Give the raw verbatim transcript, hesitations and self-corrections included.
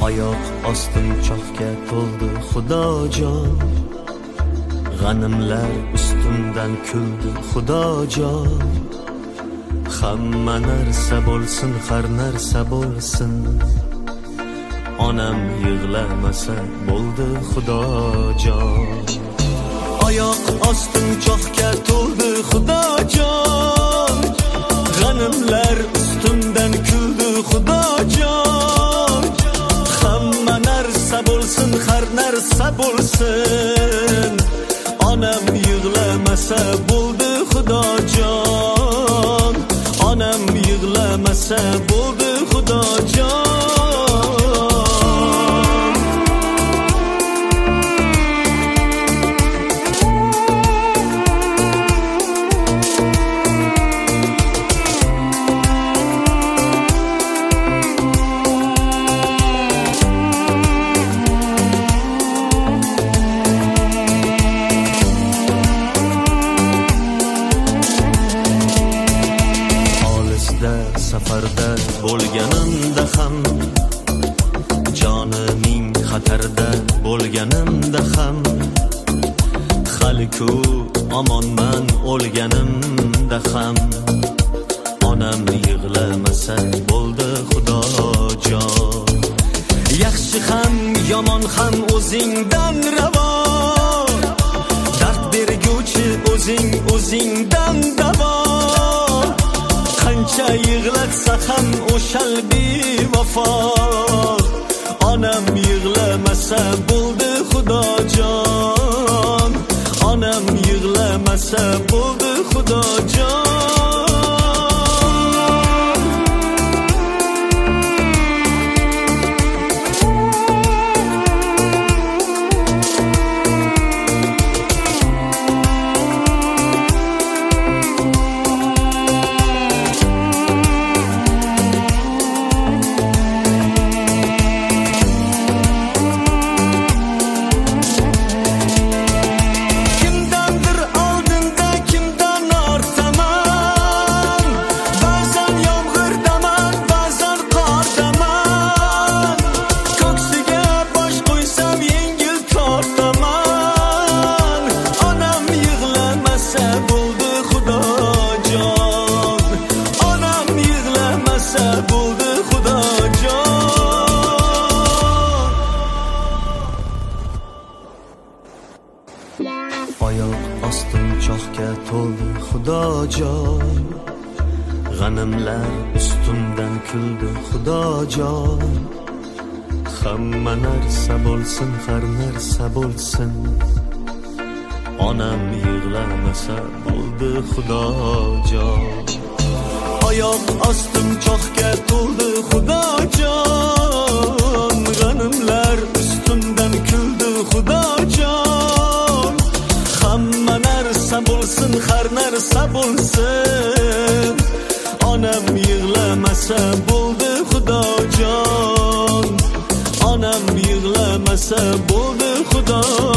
oyoq ostim cho'xga to'ldi xudojon, g'animlar ustimdan kuldi xudojon. Hamma narsa bo'lsin, har narsa bo'lsin, onam yig'lamasa bo'ldi xudojon. Oyoq ostim cho'xga to'ldi xudojon, g'animlar ustimdan kuldi xudojon. Hamma narsa bo'lsin, har narsa bo'lsin, onam yig'lamasa bo'ldi xudojon. Onam yig'lamasa bo'ldi xudojon. Safarda bo'lganimda ham, joniming xatarda bo'lganimda ham, hali-ku omonman o'lganimda ham, onam yig'lamasa bo'ldi xudojon. Yaxshi ham yomon ham o'zingdan ravo, dard berguvchi o'zing o'zingdan davo. Qancha yig'latsa ham o'shal bevafo, onam yig'lamasa bo'ldi xudojon. Onam yig'lamasa bo'ldi xudojon. Oyoq ostim cho'xga to'ldi xudojon, g'animlar ustimdan kuldi xudojon. Hamma narsa bo'lsin, har narsa bo'lsin, onam yig'lamasa bo'ldi xudojon. Oyoq ostim cho'xga to'ldi xudojon, g'animlar ustimdan kuldi xudojon. Hamma narsa bo'lsin, har narsa bo'lsin, onam yig'lamasa bo'ldi xudojon. Onam yig'lamasa bo'ldi xudojon.